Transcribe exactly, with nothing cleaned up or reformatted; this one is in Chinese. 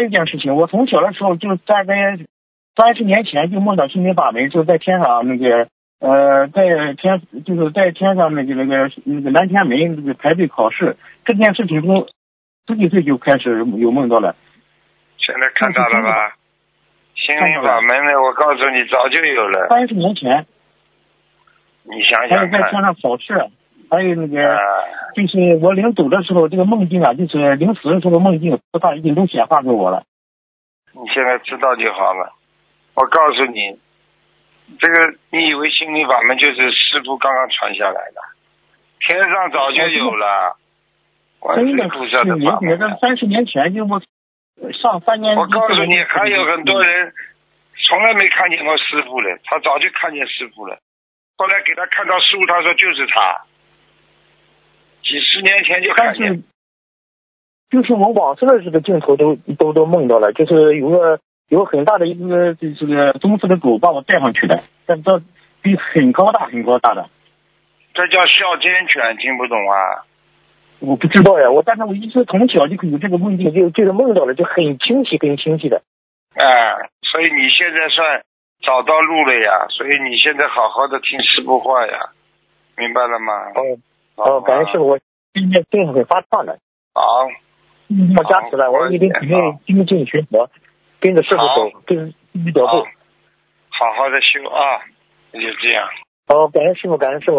有一件事情，我从小的时候就大概三十年前就梦到心灵法门，就在天上那个呃，在天就是在天上那个那个那个南天门那个排队考试，这件事情从十几岁就开始有梦到了。 现在看到了吧？心灵法门呢，我告诉你，早就有了。 三十年前， 你想想看。 还有在天上考试，还有那个，啊、就是我临走的时候，这个梦境啊，就是临死的时候梦境，菩萨已经都显化给我了。 你现在知道就好了。我告诉你，这个你以为心灵法门就是师父刚刚传下来的？天上早就有了。观世音菩萨的法门。 这三十年前就我。上三年， 我告诉你，还有很多人从来没看见过师父了，他早就看见师父了。后来给他看到书，他说就是他，几十年前就看见。 就是我往生的这个镜头都都都梦到了，就是有个有很大的一个这个棕色的狗把我带上去的，但这比很高大很高大的。 这叫哮天犬，听不懂啊？ 我不知道呀，我但是我一直从小就有这个梦境，就就是梦到了，就很清晰，很清晰的。 哎，所以你现在算找到路了呀，所以你现在好好的听师父话呀，明白了吗？ 哦哦，感恩师父，我今天正好会发烫的。 好， 我加持了，我一定肯定精进学佛，跟着师父走，跟着师父脚步， 好好的修啊，就这样。 好，感恩师父，感恩师父。